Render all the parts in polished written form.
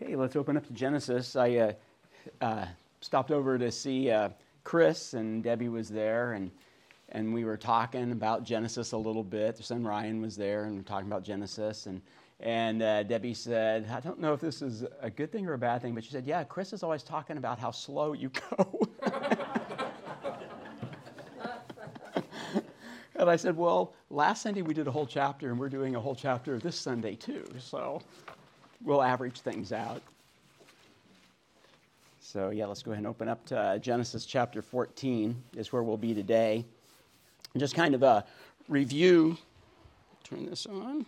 Okay, let's open up to Genesis. I stopped over to see Chris, and Debbie was there, and we were talking about Genesis a little bit. Their son Ryan was there, and we were talking about Genesis, and Debbie said, I don't know if this is a good thing or a bad thing, but she said, yeah, Chris is always talking about how slow you go. And I said, well, last Sunday we did a whole chapter, and we're doing a whole chapter this Sunday too, so we'll average things out. So yeah, let's go ahead and open up to Genesis chapter 14 is where we'll be today. And just kind of a review, turn this on.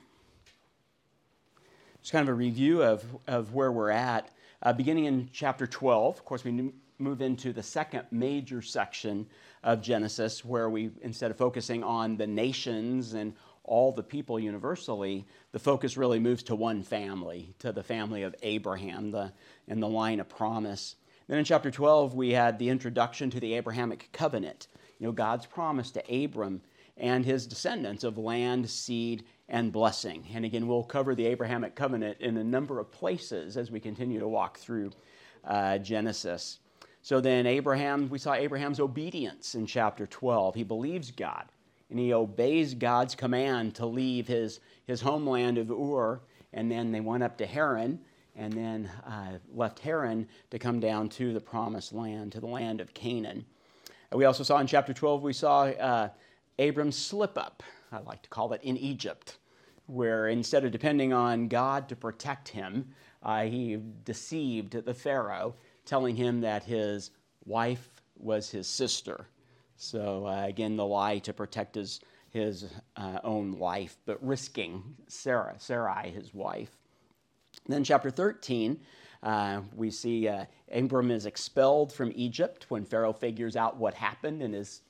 Just kind of a review of where we're at. Beginning in chapter 12, of course, we move into the second major section of Genesis, where we, instead of focusing on the nations and all the people universally, the focus really moves to one family, to the family of Abraham, and the line of promise. Then in chapter 12, we had the introduction to the Abrahamic covenant, God's promise to Abram and his descendants of land, seed, and blessing. And again, we'll cover the Abrahamic covenant in a number of places as we continue to walk through Genesis. So then we saw Abraham's obedience in chapter 12. He believes God, and he obeys God's command to leave his homeland of Ur, and then they went up to Haran, and then left Haran to come down to the promised land, to the land of Canaan. We also saw in chapter 12, we saw Abram's slip up, I like to call it, in Egypt, where instead of depending on God to protect him, he deceived the Pharaoh, telling him that his wife was his sister. So again, the lie to protect his own life, but risking Sarai, his wife. Then chapter 13, we see Abram is expelled from Egypt when Pharaoh figures out what happened and is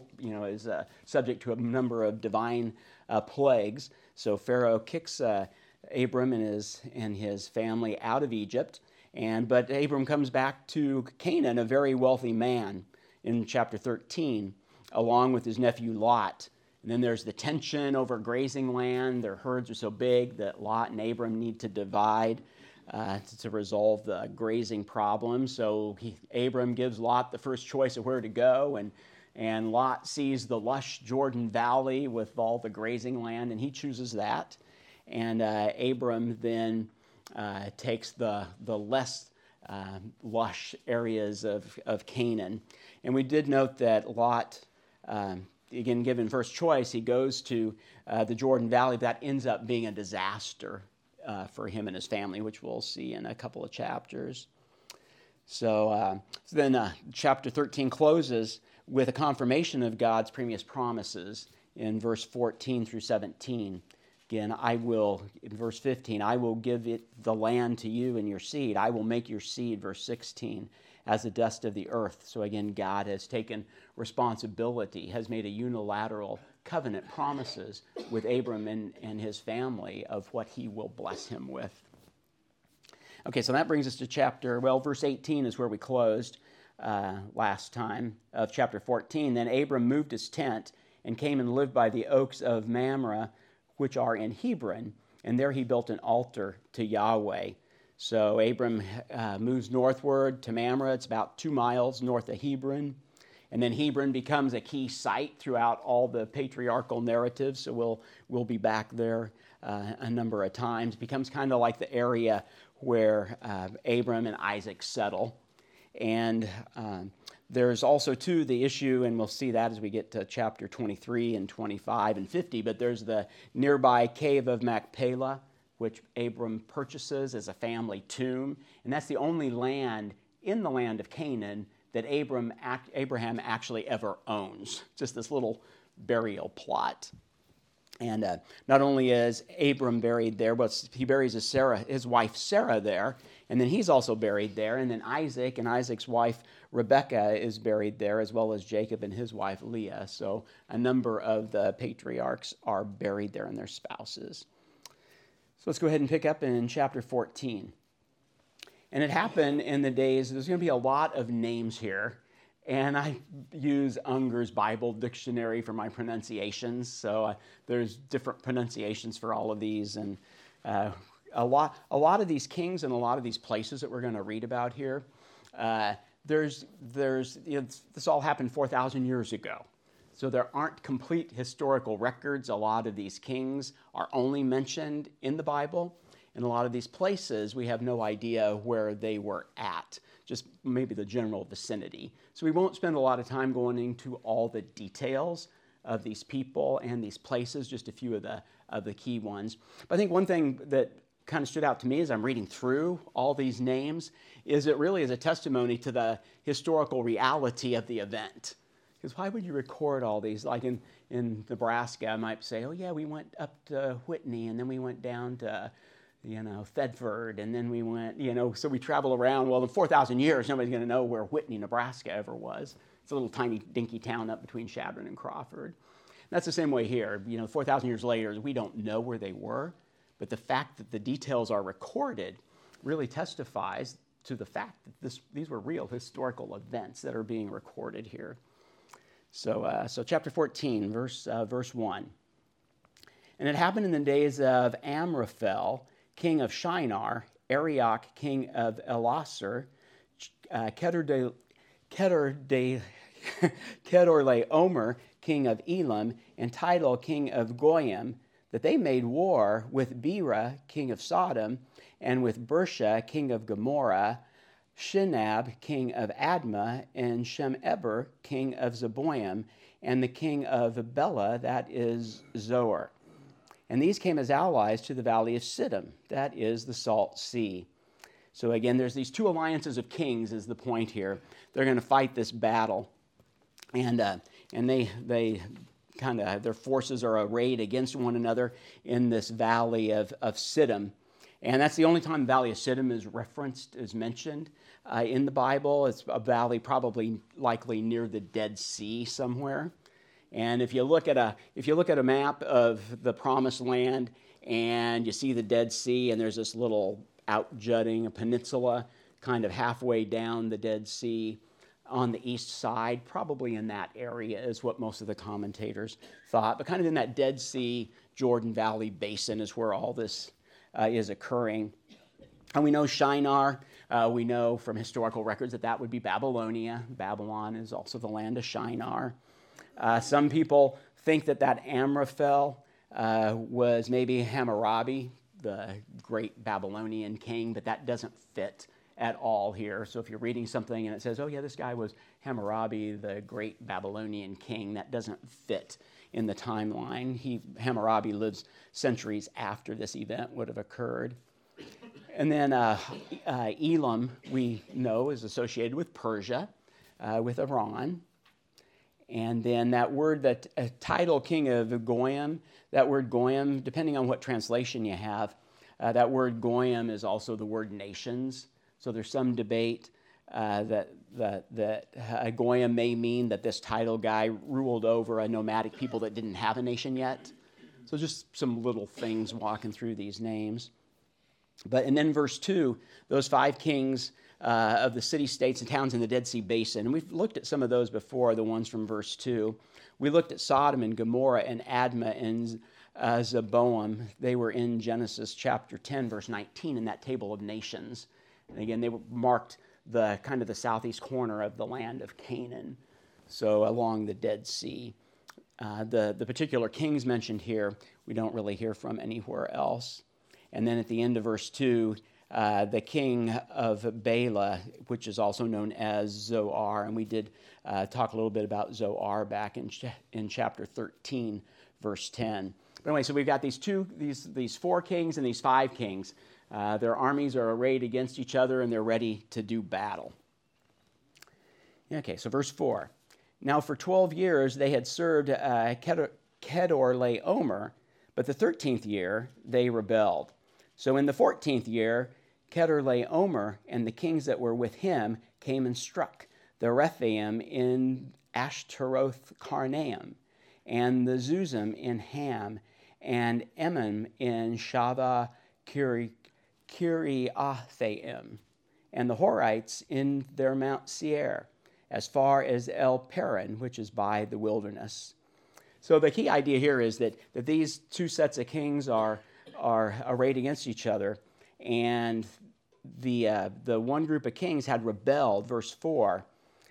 subject to a number of divine plagues. So Pharaoh kicks Abram and his family out of Egypt, but Abram comes back to Canaan, a very wealthy man, in chapter 13, along with his nephew Lot. And then there's the tension over grazing land. Their herds are so big that Lot and Abram need to divide to resolve the grazing problem. So Abram gives Lot the first choice of where to go, and Lot sees the lush Jordan Valley with all the grazing land, and he chooses that. And Abram then takes the less lush areas of Canaan. And we did note that Lot, again, given first choice, he goes to the Jordan Valley, but that ends up being a disaster for him and his family, which we'll see in a couple of chapters. So then chapter 13 closes with a confirmation of God's previous promises in verse 14 through 17. Again, in verse 15, I will give the land to you and your seed. I will make your seed, verse 16, as the dust of the earth. So again, God has taken responsibility, has made a unilateral covenant promises with Abram and his family of what he will bless him with. Okay, so that brings us to verse 18 is where we closed last time of chapter 14. Then Abram moved his tent and came and lived by the oaks of Mamre, which are in Hebron, and there he built an altar to Yahweh. So Abram moves northward to Mamre. It's about 2 miles north of Hebron. And then Hebron becomes a key site throughout all the patriarchal narratives, so we'll be back there a number of times. It becomes kind of like the area where Abram and Isaac settle. And there's also, too, the issue, and we'll see that as we get to chapter 23 and 25 and 50, but there's the nearby cave of Machpelah, which Abram purchases as a family tomb. And that's the only land in the land of Canaan that Abraham actually ever owns, just this little burial plot. And not only is Abram buried there, but he buries his wife Sarah there, and then he's also buried there. And then Isaac and Isaac's wife Rebekah is buried there, as well as Jacob and his wife Leah. So a number of the patriarchs are buried there and their spouses. So let's go ahead and pick up in chapter 14. And it happened in the days, there's going to be a lot of names here, and I use Unger's Bible Dictionary for my pronunciations, so there's different pronunciations for all of these, and a lot of these kings and a lot of these places that we're going to read about here, this all happened 4,000 years ago. So there aren't complete historical records. A lot of these kings are only mentioned in the Bible. In a lot of these places, we have no idea where they were at, just maybe the general vicinity. So we won't spend a lot of time going into all the details of these people and these places, just a few of the key ones. But I think one thing that kind of stood out to me as I'm reading through all these names is it really is a testimony to the historical reality of the event. Because why would you record all these? Like in Nebraska, I might say, oh yeah, we went up to Whitney, and then we went down to, Thedford, and then we went, so we travel around. Well, in 4,000 years, nobody's going to know where Whitney, Nebraska ever was. It's a little tiny dinky town up between Chadron and Crawford. And that's the same way here. 4,000 years later, we don't know where they were, but the fact that the details are recorded really testifies to the fact that these were real historical events that are being recorded here. So chapter 14, verse 1. And it happened in the days of Amraphel, king of Shinar, Arioch, king of Elasar, Kedorlaomer, king of Elam, and Tidal, king of Goyim, that they made war with Bera, king of Sodom, and with Bersha, king of Gomorrah, Shinab, king of Admah, and Shemeber, king of Zeboim, and the king of Bela, that is Zoar. And these came as allies to the valley of Siddim, that is the Salt Sea. So again, there's these two alliances of kings is the point here. They're going to fight this battle. And they kind of, their forces are arrayed against one another in this valley of Siddim. And that's the only time the valley of Siddim is referenced, is mentioned in the Bible. It's a valley probably likely near the Dead Sea somewhere. And if you look at a map of the Promised Land and you see the Dead Sea and there's this little outjutting, a peninsula kind of halfway down the Dead Sea on the east side, probably in that area is what most of the commentators thought. But kind of in that Dead Sea, Jordan Valley basin is where all this is occurring. And we know Shinar, we know from historical records that would be Babylonia. Babylon is also the land of Shinar. Some people think that Amraphel was maybe Hammurabi, the great Babylonian king, but that doesn't fit at all here. So if you're reading something and it says, oh yeah, this guy was Hammurabi, the great Babylonian king, that doesn't fit in the timeline. Hammurabi lives centuries after this event would have occurred. And then Elam, we know, is associated with Persia, with Iran. And then that word, that Tidal, king of Goyim, that word Goyim, depending on what translation you have, that word Goyim is also the word nations. So there's some debate that Goyim may mean that this Tidal guy ruled over a nomadic people that didn't have a nation yet. So just some little things walking through these names. And then verse 2, those 5 kings of the city-states and towns in the Dead Sea Basin. And we've looked at some of those before, the ones from verse 2. We looked at Sodom and Gomorrah and Admah and Zeboim. They were in Genesis chapter 10, verse 19, in that table of nations. And again, they were marked the kind of the southeast corner of the land of Canaan, so along the Dead Sea. The particular kings mentioned here, we don't really hear from anywhere else. And then at the end of verse 2, the king of Bela, which is also known as Zoar, and we did talk a little bit about Zoar back in chapter 13, verse 10. But anyway, so we've got these 4 kings and these 5 kings. Their armies are arrayed against each other, and they're ready to do battle. Okay, so verse 4. Now for 12 years they had served Kedorlaomer, but the 13th year they rebelled. So in the 14th year, Kedorlaomer and the kings that were with him came and struck the Rephaim in Ashtaroth Karnaim, and the Zuzim in Ham, and Emim in Shavah Kiriathaim, and the Horites in their Mount Seir, as far as El Paran, which is by the wilderness. So the key idea here is that these 2 sets of kings are are arrayed against each other. And the one group of kings had rebelled, verse 4,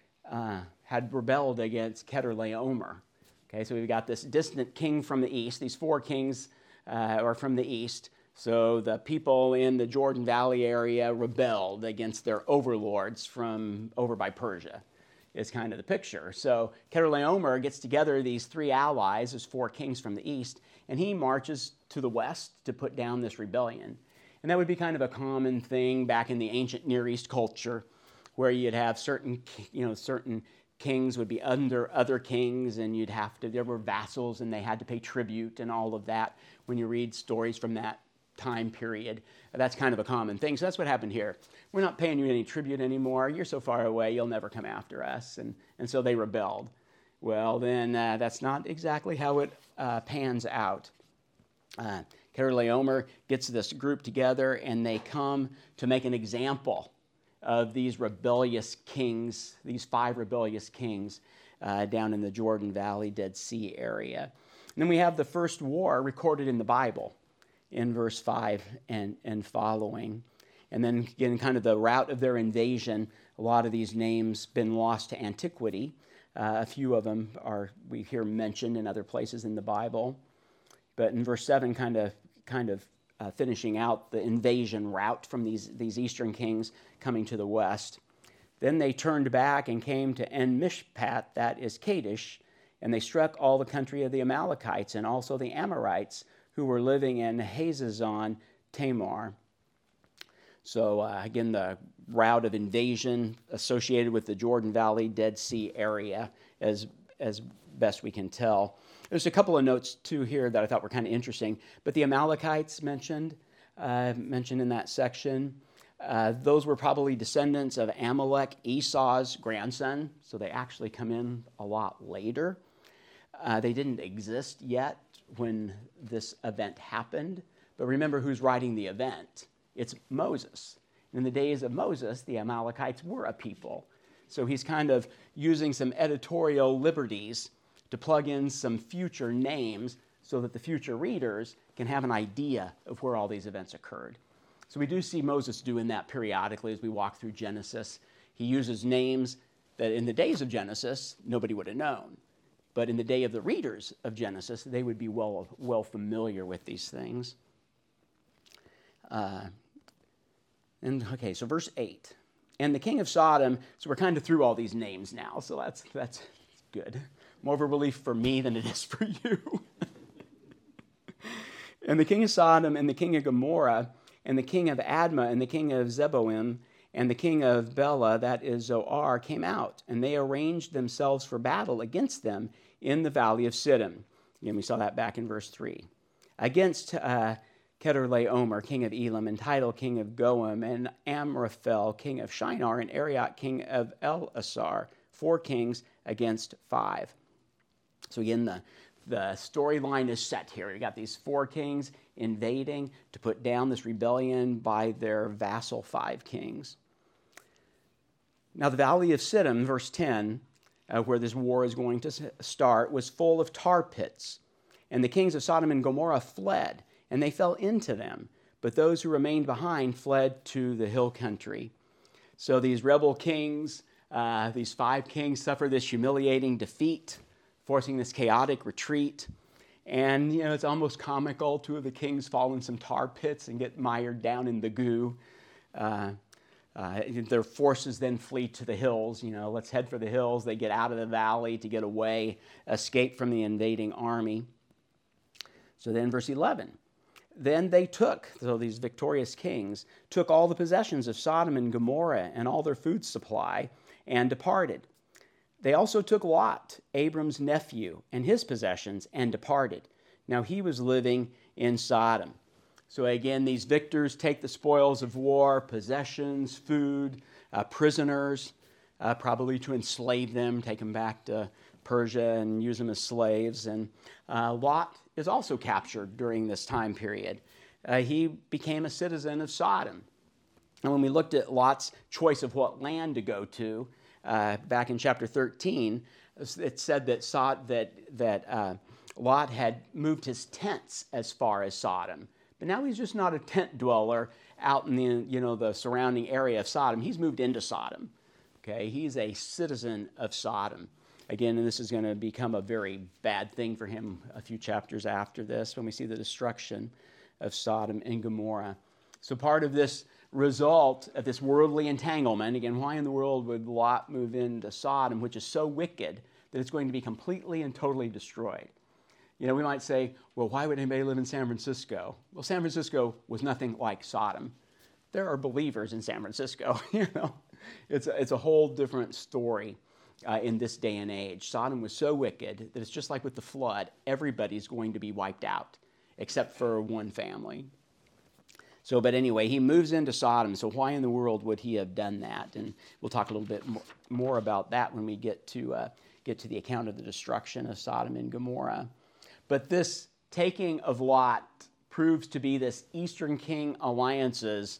had rebelled against Chedorlaomer. Okay, so we've got this distant king from the east. These four kings are from the east. So the people in the Jordan Valley area rebelled against their overlords from over by Persia, is kind of the picture. So Chedorlaomer gets together these three allies, as four kings from the east, and he marches to the west to put down this rebellion. And that would be kind of a common thing back in the ancient Near East culture, where you'd have certain kings would be under other kings, and there were vassals, and they had to pay tribute and all of that. When you read stories from that time period, that's kind of a common thing. So that's what happened here. We're not paying you any tribute anymore. You're so far away, you'll never come after us. And so they rebelled. Well, then that's not exactly how it pans out. Chedorlaomer gets this group together, and they come to make an example of these rebellious kings, these 5 rebellious kings down in the Jordan Valley, Dead Sea area. And then we have the first war recorded in the Bible in verse 5 and following. And then again, kind of the route of their invasion, a lot of these names been lost to antiquity. A few of them we hear mentioned in other places in the Bible. But in verse 7, kind of finishing out the invasion route from these eastern kings coming to the west. Then they turned back and came to En-Mishpat, that is Kadesh, and they struck all the country of the Amalekites and also the Amorites who were living in Hazazon Tamar. So again, the route of invasion associated with the Jordan Valley, Dead Sea area, as best we can tell. There's a couple of notes, too, here that I thought were kind of interesting. But the Amalekites mentioned in that section, those were probably descendants of Amalek, Esau's grandson. So they actually come in a lot later. They didn't exist yet when this event happened. But remember who's writing the event. It's Moses. In the days of Moses, the Amalekites were a people. So he's kind of using some editorial liberties to plug in some future names so that the future readers can have an idea of where all these events occurred. So we do see Moses doing that periodically as we walk through Genesis. He uses names that in the days of Genesis, nobody would have known. But in the day of the readers of Genesis, they would be well familiar with these things. So verse 8. And the king of Sodom, so we're kind of through all these names now, so that's good. More of a relief for me than it is for you. And the king of Sodom and the king of Gomorrah and the king of Admah and the king of Zeboim and the king of Bela, that is Zoar, came out, and they arranged themselves for battle against them in the valley of Siddim. Again, we saw that back in verse 3. Against Chedorlaomer, king of Elam, and Tidal, king of Goim, and Amraphel, king of Shinar, and Arioch, king of Elasar, 4 kings against 5. So again, the storyline is set here. You got these 4 kings invading to put down this rebellion by their vassal 5 kings. Now the valley of Siddim, verse 10, where this war is going to start, was full of tar pits. And the kings of Sodom and Gomorrah fled, and they fell into them. But those who remained behind fled to the hill country. So these rebel kings, these 5 kings, suffer this humiliating defeat, forcing this chaotic retreat. And, it's almost comical. 2 of the kings fall in some tar pits and get mired down in the goo. Their forces then flee to the hills. Let's head for the hills. They get out of the valley to get away, escape from the invading army. So then verse 11. Then they so these victorious kings, took all the possessions of Sodom and Gomorrah and all their food supply and departed. They also took Lot, Abram's nephew, and his possessions and departed. Now he was living in Sodom. So again, these victors take the spoils of war, possessions, food, prisoners, probably to enslave them, take them back to Persia and use them as slaves. And Lot is also captured during this time period. He became a citizen of Sodom. And when we looked at Lot's choice of what land to go to, back in chapter 13, it said that Lot had moved his tents as far as Sodom, But now he's just not a tent dweller out in the surrounding area of Sodom. He's moved into Sodom. Okay, he's a citizen of Sodom. Again, and this is going to become a very bad thing for him a few chapters after this when we see the destruction of Sodom and Gomorrah. So part of this result of this worldly entanglement, again, why in the world would Lot move into Sodom, which is so wicked that it's going to be completely and totally destroyed? We might say, well, why would anybody live in San Francisco? Well, San Francisco was nothing like Sodom. There are believers in San Francisco, It's a whole different story in this day and age. Sodom was so wicked that it's just like with the flood. Everybody's going to be wiped out except for one family. But anyway, he moves into Sodom. So why in the world would he have done that? And we'll talk a little bit more about that when we get to the account of the destruction of Sodom and Gomorrah. But this taking of Lot proves to be this Eastern King Alliance's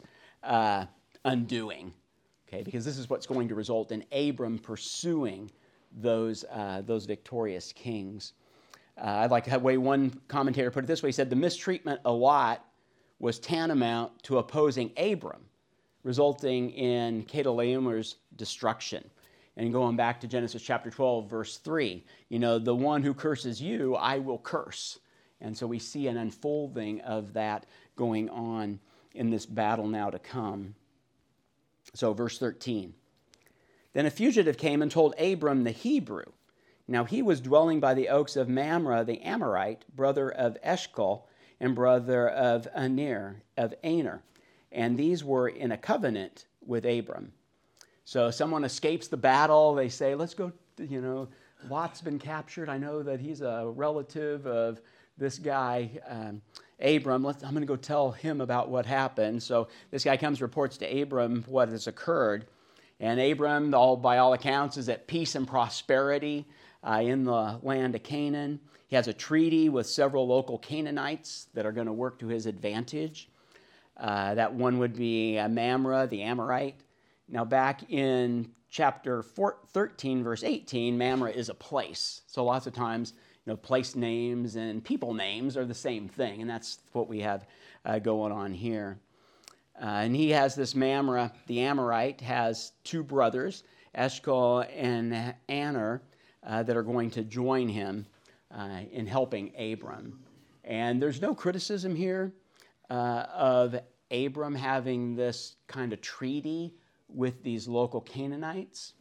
undoing. Okay, because this is what's going to result in Abram pursuing those victorious kings. I'd like to have one commentator put it this way. He said, the mistreatment of Lot was tantamount to opposing Abram, resulting in Chedorlaomer's destruction. And going back to Genesis chapter 12, verse 3, the one who curses you, I will curse. And so we see an unfolding of that going on in this battle now to come. So verse 13. Then a fugitive came and told Abram the Hebrew. Now he was dwelling by the oaks of Mamre the Amorite, brother of Eshcol, and brother of Aner, and these were in a covenant with Abram. So someone escapes the battle. They say, let's go, Lot's been captured. I know that he's a relative of this guy, Abram. I'm going to go tell him about what happened. So this guy comes, reports to Abram what has occurred. And Abram, by all accounts, is at peace and prosperity in the land of Canaan. He has a treaty with several local Canaanites that are going to work to his advantage. That one would be Mamre, the Amorite. Now, back in chapter 13, verse 18, Mamre is a place. So lots of times, place names and people names are the same thing, and that's what we have going on here. And he has this Mamre, the Amorite, has two brothers, Eshcol and Aner, that are going to join him in helping Abram. And there's no criticism here of Abram having this kind of treaty with these local Canaanites.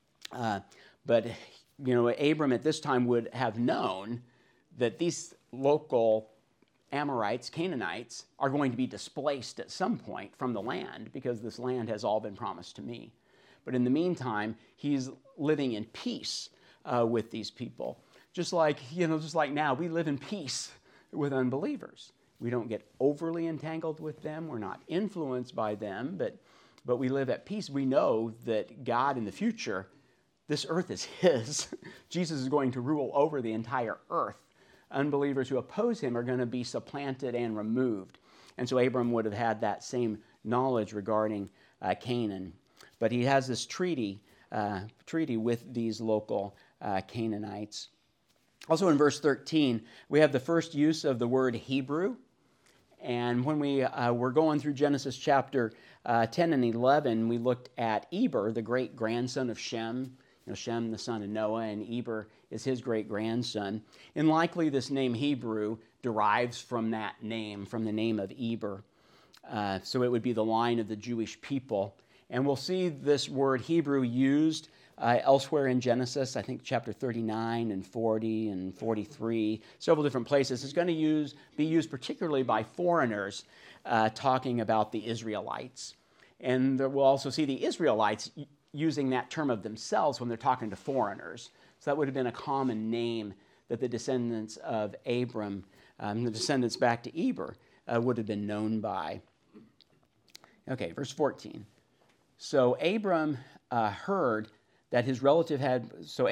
But Abram at this time would have known that these local Amorites, Canaanites, are going to be displaced at some point from the land because this land has all been promised to me. But in the meantime, he's living in peace with these people. Just like now, we live in peace with unbelievers. We don't get overly entangled with them. We're not influenced by them, but we live at peace. We know that God in the future, this earth is his. Jesus is going to rule over the entire earth. Unbelievers who oppose him are going to be supplanted and removed. And so Abram would have had that same knowledge regarding Canaan. But he has this treaty with these local Canaanites. Also in verse 13, we have the first use of the word Hebrew. And when we were going through Genesis chapter 10 and 11, we looked at Eber, the great-grandson of Shem. Shem, the son of Noah, and Eber is his great-grandson. And likely this name Hebrew derives from that name, from the name of Eber. So it would be the line of the Jewish people. And we'll see this word Hebrew used elsewhere in Genesis, I think chapter 39 and 40 and 43, several different places. It's going to be used particularly by foreigners talking about the Israelites. And we'll also see the Israelites using that term of themselves when they're talking to foreigners. So that would have been a common name that the descendants of Abram, the descendants back to Eber, would have been known by. Okay, verse 14. So Abram heard that his relative had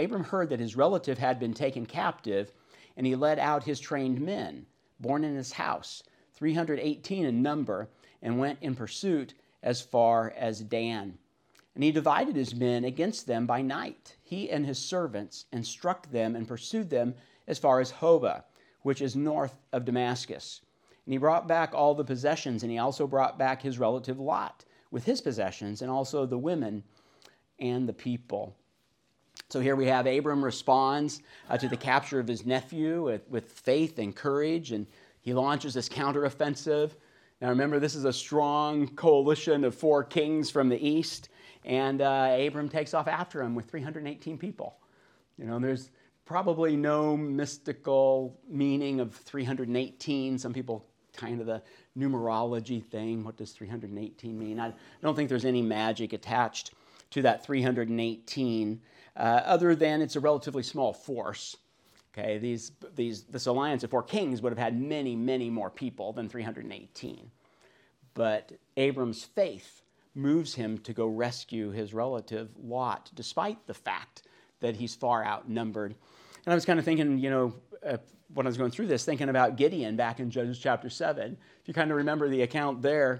been taken captive, and he led out his trained men, born in his house, 318 in number, and went in pursuit as far as Dan. And he divided his men against them by night, he and his servants, and struck them and pursued them as far as Hobah, which is north of Damascus. And he brought back all the possessions, and he also brought back his relative Lot with his possessions, and also the women and the people. So here we have Abram responds to the capture of his nephew with faith and courage, and he launches this counteroffensive. Now remember, this is a strong coalition of 4 kings from the east, and Abram takes off after him with 318 people. There's probably no mystical meaning of 318. Some people kind of the numerology thing. What does 318 mean? I don't think there's any magic attached to that 318, other than it's a relatively small force. Okay, this alliance of 4 kings would have had many, many more people than 318. But Abram's faith moves him to go rescue his relative Lot, despite the fact that he's far outnumbered. And I was kind of thinking, when I was going through this, thinking about Gideon back in Judges chapter 7. If you kind of remember the account there,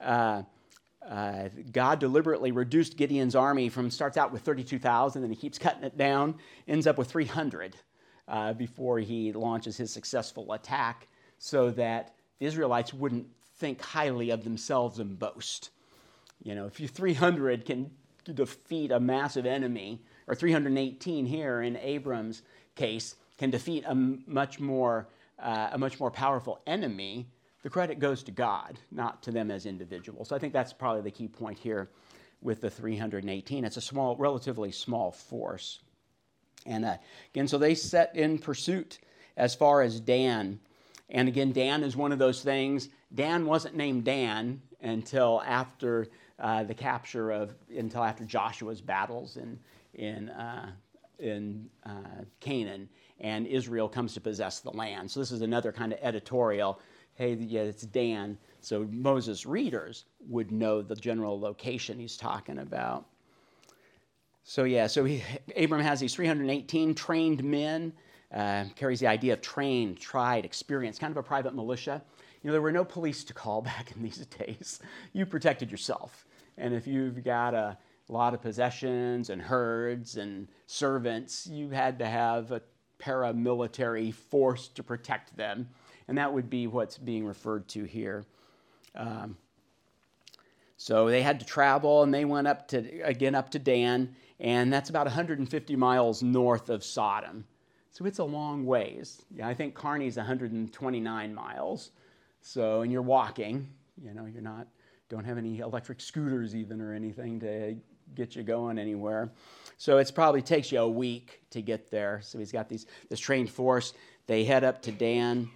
God deliberately reduced Gideon's army starts out with 32,000, and he keeps cutting it down, ends up with 300 before he launches his successful attack, so that the Israelites wouldn't think highly of themselves and boast. If you 300 can defeat a massive enemy, or 318 here in Abram's case can defeat a much more powerful enemy, the credit goes to God, not to them as individuals. So I think that's probably the key point here with the 318. It's a relatively small force. And again, so they set in pursuit as far as Dan. And again, Dan is one of those things. Dan wasn't named Dan until after the capture until after Joshua's battles in Canaan, and Israel comes to possess the land. So this is another kind of editorial. Hey, yeah, it's Dan. So Moses' readers would know the general location he's talking about. So Abram has these 318 trained men, carries the idea of trained, tried, experienced, kind of a private militia. There were no police to call back in these days. You protected yourself. And if you've got a lot of possessions and herds and servants, you had to have a paramilitary force to protect them. And that would be what's being referred to here. So they had to travel, and they went up to Dan, and that's about 150 miles north of Sodom. So it's a long ways. I think Kearney's 129 miles. So, and you're walking, don't have any electric scooters even or anything to get you going anywhere. So it probably takes you a week to get there. So he's got this trained force. They head up to Dan,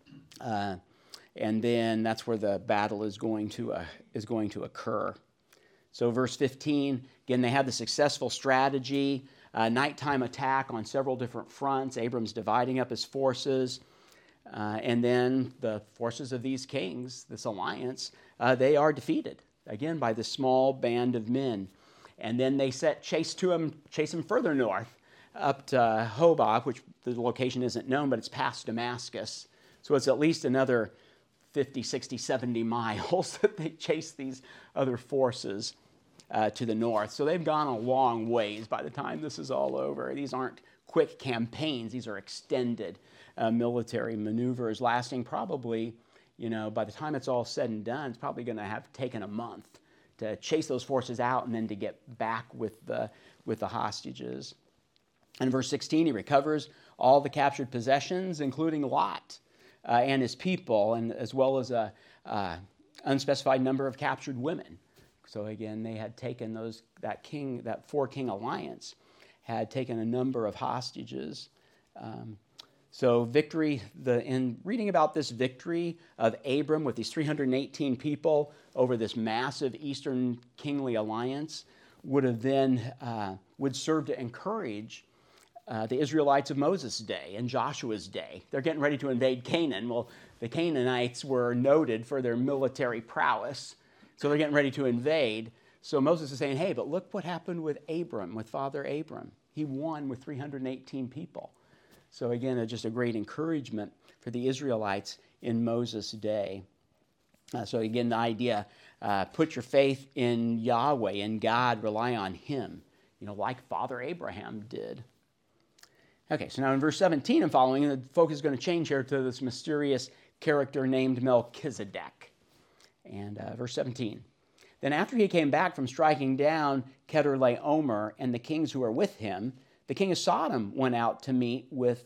and then that's where the battle is going to occur. So verse 15, again, they have the successful strategy, nighttime attack on several different fronts. Abram's dividing up his forces. And then the forces of these kings, this alliance, they are defeated, again, by this small band of men. And then they chase him further north, up to Hobah, which the location isn't known, but it's past Damascus. So it's at least another 50, 60, 70 miles that they chase these other forces to the north. So they've gone a long ways by the time this is all over. These aren't quick campaigns. These are extended military maneuvers lasting probably, by the time it's all said and done, it's probably going to have taken a month to chase those forces out and then to get back with the hostages. In verse 16, he recovers all the captured possessions, including Lot and his people, and as well as a unspecified number of captured women. So again, they had taken that 4-king alliance had taken a number of hostages. So victory, in reading about this victory of Abram with these 318 people over this massive Eastern kingly alliance would serve to encourage the Israelites of Moses' day and Joshua's day. They're getting ready to invade Canaan. Well, the Canaanites were noted for their military prowess, so they're getting ready to invade. So Moses is saying, hey, but look what happened with Father Abram. He won with 318 people. So again, just a great encouragement for the Israelites in Moses' day. So again, the idea, put your faith in Yahweh, in God, rely on Him, like Father Abraham did. Okay, so now in verse 17 and following, the focus is going to change here to this mysterious character named Melchizedek. And verse 17. Then after he came back from striking down Kedorlaomer and the kings who were with him, the king of Sodom went out to meet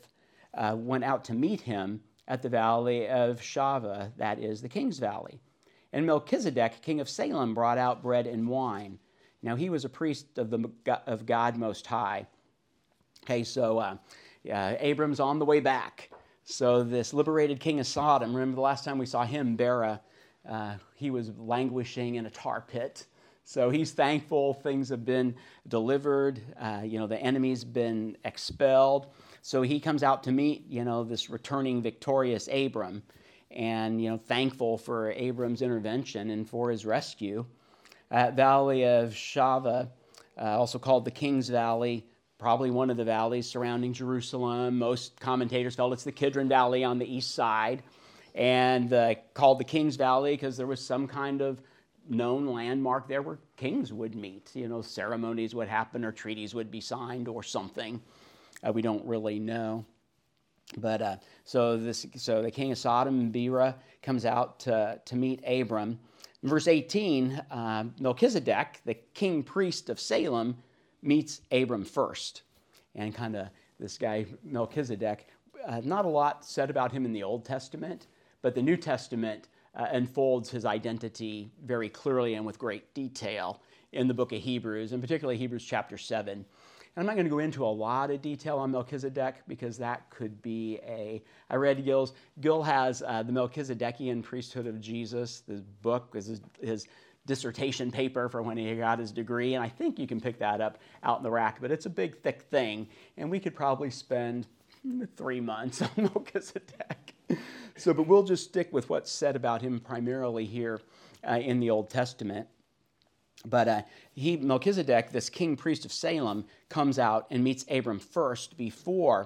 him at the valley of Shaveh, that is the king's valley. And Melchizedek, king of Salem, brought out bread and wine. Now he was a priest of God Most High. Okay, so Abram's on the way back. So this liberated king of Sodom, remember the last time we saw him, Bera, he was languishing in a tar pit. So he's thankful things have been delivered. The enemy's been expelled. So he comes out to meet, this returning victorious Abram, and, thankful for Abram's intervention and for his rescue. Valley of Shaveh, also called the King's Valley, probably one of the valleys surrounding Jerusalem. Most commentators felt it's the Kidron Valley on the east side, and called the King's Valley because there was some kind of known landmark there where kings would meet. Ceremonies would happen or treaties would be signed or something. We don't really know. But so the king of Sodom, Bera, comes out to meet Abram. In verse 18, Melchizedek, the king priest of Salem, meets Abram first. And kind of this guy, Melchizedek, not a lot said about him in the Old Testament, but the New Testament unfolds his identity very clearly and with great detail in the book of Hebrews, and particularly Hebrews chapter 7. And I'm not going to go into a lot of detail on Melchizedek because that could be I read Gil's. Gil has the Melchizedekian priesthood of Jesus. This book is his dissertation paper for when he got his degree, and I think you can pick that up out in the rack, but it's a big, thick thing, and we could probably spend 3 months on Melchizedek. But we'll just stick with what's said about him primarily here in the Old Testament. But Melchizedek, this king priest of Salem, comes out and meets Abram first before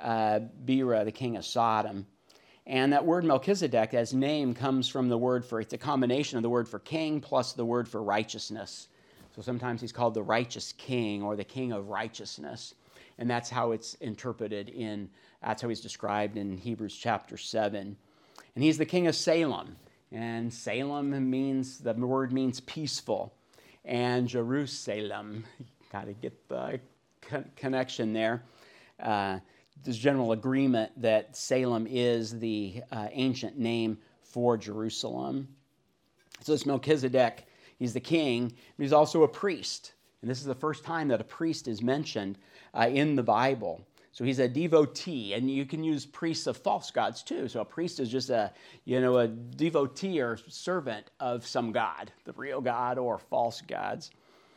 Bera, the king of Sodom. And that word Melchizedek, as name, comes from it's a combination of the word for king plus the word for righteousness. So sometimes he's called the righteous king or the king of righteousness. And that's how it's interpreted that's how he's described in Hebrews chapter 7. And he's the king of Salem. And Salem the word means peaceful. And Jerusalem, got to get the connection there. There's general agreement that Salem is the ancient name for Jerusalem. So this Melchizedek, he's the king, but he's also a priest. And this is the first time that a priest is mentioned in the Bible. So he's a devotee, and you can use priests of false gods too. So a priest is just a devotee or servant of some god, the real god or false gods.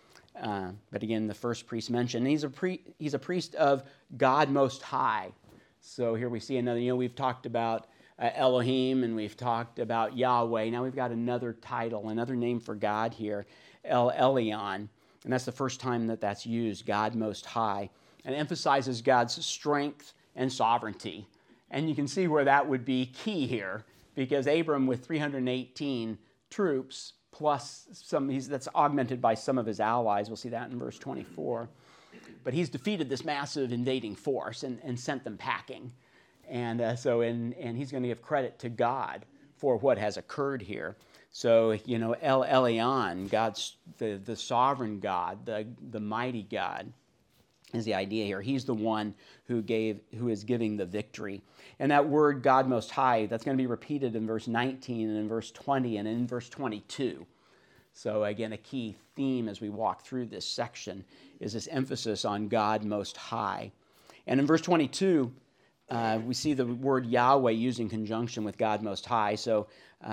But again, the first priest mentioned, he's a priest of God Most High. So here we see another, we've talked about Elohim and we've talked about Yahweh. Now we've got another title, another name for God here, El Elyon. And that's the first time that's used, God Most High. And emphasizes God's strength and sovereignty. And you can see where that would be key here, because Abram with 318 troops, plus that's augmented by some of his allies. We'll see that in verse 24. But he's defeated this massive invading force and sent them packing. And he's going to give credit to God for what has occurred here. So, El Elyon, God's the sovereign God, the mighty God, is the idea here. He's the one who is giving the victory. And that word, God Most High, that's going to be repeated in verse 19 and in verse 20 and in verse 22. So again, a key theme as we walk through this section is this emphasis on God Most High. And in verse 22, we see the word Yahweh used in conjunction with God Most High. So,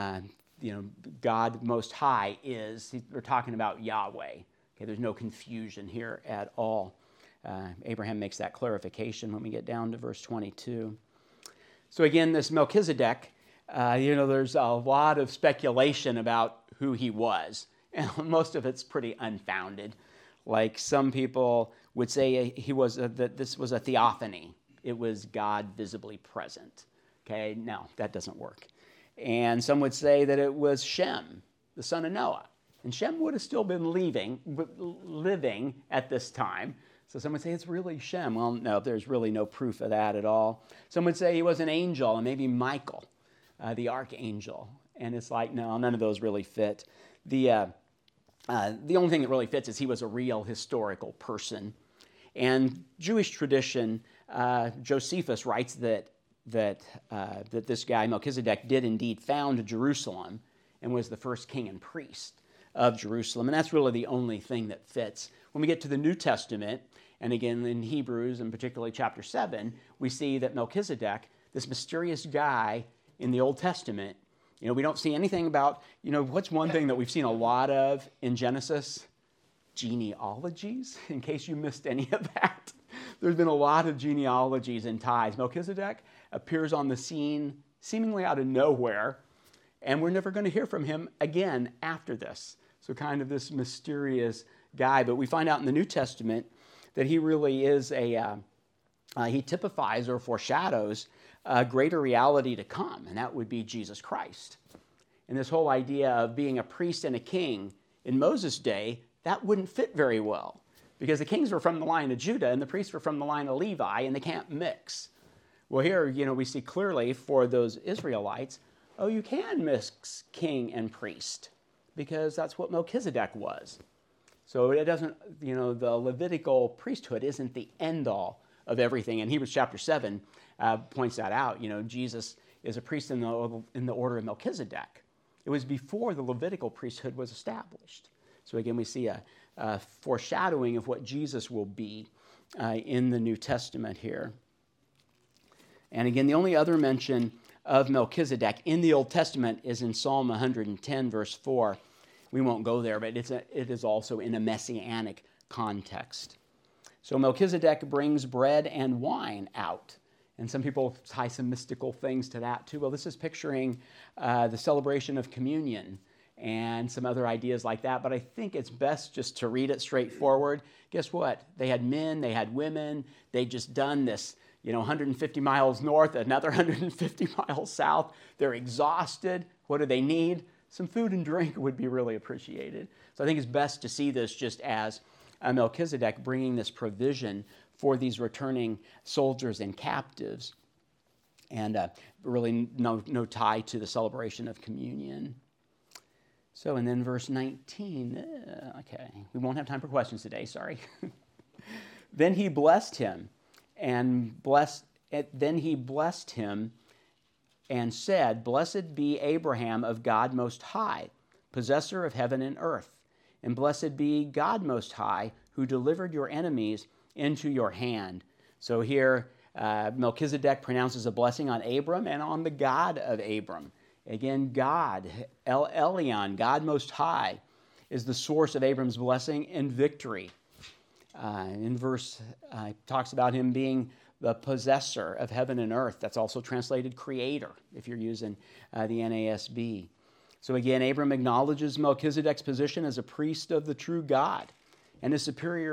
God Most High we're talking about Yahweh. Okay, there's no confusion here at all. Abraham makes that clarification when we get down to verse 22. So again, this Melchizedek, there's a lot of speculation about who he was, and most of it's pretty unfounded. Like some people would say that this was a theophany. It was God visibly present. Okay, no, that doesn't work. And some would say that it was Shem, the son of Noah. And Shem would have still been living at this time. So some would say it's really Shem. Well, no, there's really no proof of that at all. Some would say he was an angel, and maybe Michael. the archangel. And it's like, no, none of those really fit. The only thing that really fits is he was a real historical person. And Jewish tradition, Josephus writes that this guy, Melchizedek, did indeed found Jerusalem and was the first king and priest of Jerusalem. And that's really the only thing that fits. When we get to the New Testament, and again in Hebrews, and particularly chapter 7, we see that Melchizedek, this mysterious guy in the Old Testament, we don't see anything about, what's one thing that we've seen a lot of in Genesis? Genealogies, in case you missed any of that. There's been a lot of genealogies and ties. Melchizedek appears on the scene seemingly out of nowhere, and we're never going to hear from him again after this. So kind of this mysterious guy. But we find out in the New Testament that he really is he typifies or foreshadows a greater reality to come, and that would be Jesus Christ. And this whole idea of being a priest and a king in Moses' day, that wouldn't fit very well, because the kings were from the line of Judah and the priests were from the line of Levi, and they can't mix. Well, here, we see clearly for those Israelites, you can mix king and priest, because that's what Melchizedek was. So it doesn't, the Levitical priesthood isn't the end-all of everything. And Hebrews chapter 7 points that out. Jesus is a priest in the order of Melchizedek. It was before the Levitical priesthood was established. So again, we see a foreshadowing of what Jesus will be in the New Testament here. And again, the only other mention of Melchizedek in the Old Testament is in Psalm 110, verse 4. We won't go there, but it is also in a messianic context. So Melchizedek brings bread and wine out. And some people tie some mystical things to that too. Well, this is picturing the celebration of communion and some other ideas like that. But I think it's best just to read it straightforward. Guess what? They had men, they had women. They'd just done this, 150 miles north, another 150 miles south. They're exhausted. What do they need? Some food and drink would be really appreciated. So I think it's best to see this just as Melchizedek bringing this provision for these returning soldiers and captives, and really no tie to the celebration of communion. So, and then verse 19, okay, we won't have time for questions today, sorry. Then he blessed him, and and said, "Blessed be Abraham of God Most High, possessor of heaven and earth, and blessed be God Most High, who delivered your enemies into your hand." So here, Melchizedek pronounces a blessing on Abram and on the God of Abram. Again, God, El Elyon, God Most High, is the source of Abram's blessing and victory. In verse, it talks about him being the possessor of heaven and earth. That's also translated creator, if you're using the NASB. So again, Abram acknowledges Melchizedek's position as a priest of the true God, and his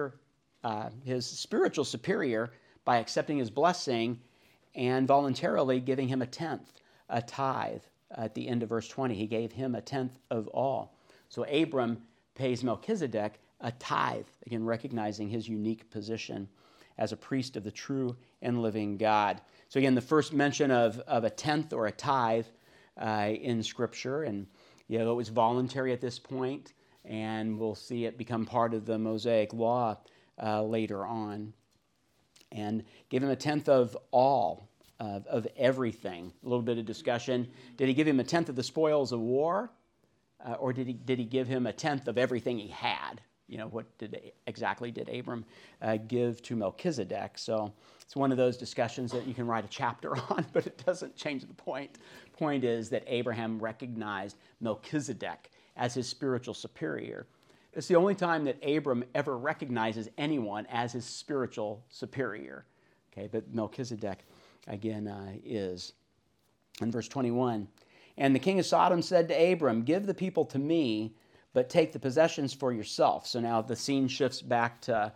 spiritual superior, by accepting his blessing and voluntarily giving him a tenth, a tithe. At the end of verse 20, he gave him a tenth of all. So Abram pays Melchizedek a tithe, again recognizing his unique position as a priest of the true and living God. So again, the first mention of a tenth or a tithe in Scripture, and it was voluntary at this point, and we'll see it become part of the Mosaic Law later on. And give him a tenth of all, of everything. A little bit of discussion. Did he give him a tenth of the spoils of war? Or did he give him a tenth of everything he had? What exactly did Abram give to Melchizedek? So it's one of those discussions that you can write a chapter on, but it doesn't change the point. The point is that Abraham recognized Melchizedek as his spiritual superior. It's the only time that Abram ever recognizes anyone as his spiritual superior. Okay, but Melchizedek, again, is. In verse 21, "And the king of Sodom said to Abram, 'Give the people to me, but take the possessions for yourself.'" So now the scene shifts back to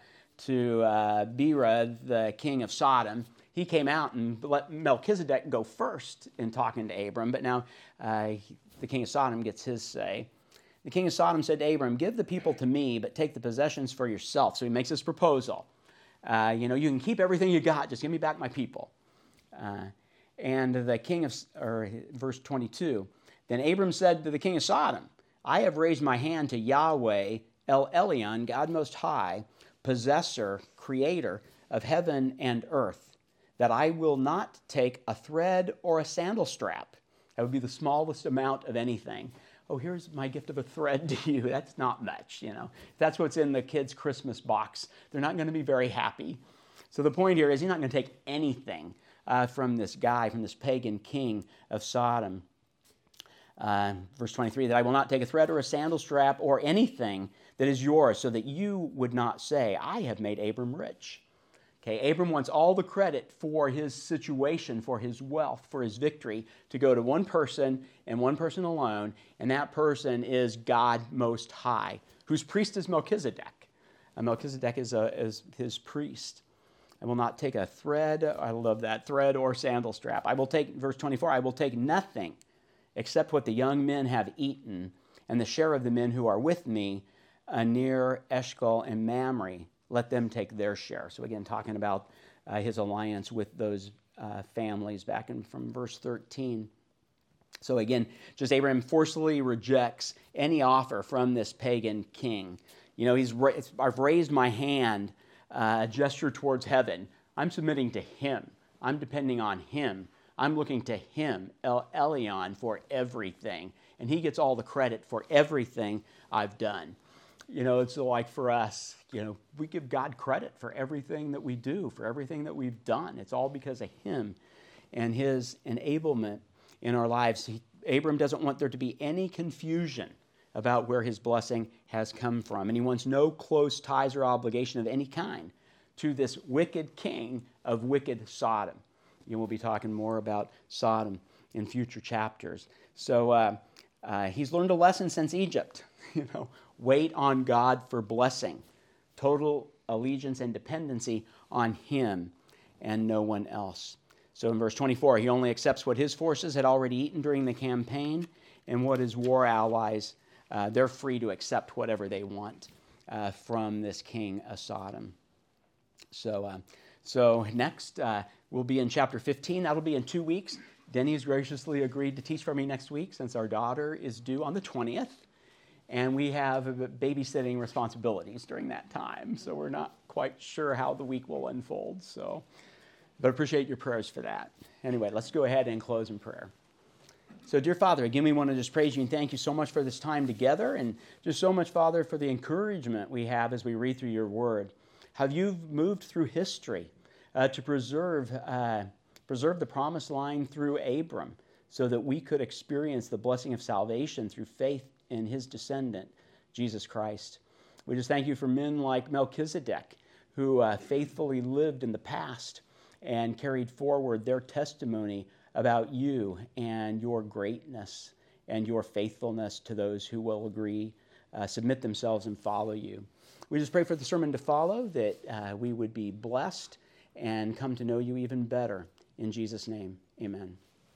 Bera, the king of Sodom. He came out and let Melchizedek go first in talking to Abram, but now the king of Sodom gets his say. "The king of Sodom said to Abram, 'Give the people to me, but take the possessions for yourself.'" So he makes this proposal. You can keep everything you got, just give me back my people. And the king of, or verse 22, then Abram said to the king of Sodom, I have raised my hand to Yahweh, El Elyon, God Most High, possessor, creator of heaven and earth, that I will not take a thread or a sandal strap. That would be the smallest amount of anything. Oh, here's my gift of a thread to you. That's not much, you know. If that's what's in the kids' Christmas box, they're not going to be very happy. So the point here is he's not going to take anything from this guy, from this pagan king of Sodom. Verse 23, that I will not take a thread or a sandal strap or anything that is yours, so that you would not say, I have made Abram rich. Okay, Abram wants all the credit for his situation, for his wealth, for his victory, to go to one person and one person alone, and that person is God Most High, whose priest is Melchizedek. Melchizedek is his priest. I will not take a thread, I love that, thread or sandal strap. I will take, verse 24, I will take nothing except what the young men have eaten, and the share of the men who are with me near Eshcol and Mamre. Let them take their share. So again, talking about his alliance with those families back in from verse 13. So again, just Abraham forcefully rejects any offer from this pagan king. You know, I've raised my hand, a gesture towards heaven. I'm submitting to him. I'm depending on him. I'm looking to him, El Elyon, for everything. And he gets all the credit for everything I've done. You know, it's like for us, you know, we give God credit for everything that we do, for everything that we've done. It's all because of him and his enablement in our lives. Abram doesn't want there to be any confusion about where his blessing has come from. And he wants no close ties or obligation of any kind to this wicked king of wicked Sodom. You know, we'll be talking more about Sodom in future chapters. So he's learned a lesson since Egypt. You know, wait on God for blessing. Total allegiance and dependency on him and no one else. So in verse 24, he only accepts what his forces had already eaten during the campaign, and what his war allies, they're free to accept whatever they want from this king of Sodom. So next, we'll be in chapter 15. That'll be in 2 weeks. Denny has graciously agreed to teach for me next week since our daughter is due on the 20th. And we have babysitting responsibilities during that time. So we're not quite sure how the week will unfold. But appreciate your prayers for that. Anyway, let's go ahead and close in prayer. So, dear Father, again, we want to just praise you and thank you so much for this time together. And just so much, Father, for the encouragement we have as we read through your word. How you've moved through history to preserve the promised line through Abram so that we could experience the blessing of salvation through faith in his descendant, Jesus Christ. We just thank you for men like Melchizedek, who faithfully lived in the past and carried forward their testimony about you and your greatness and your faithfulness to those who will agree, submit themselves, and follow you. We just pray for the sermon to follow, that we would be blessed and come to know you even better. In Jesus' name, amen.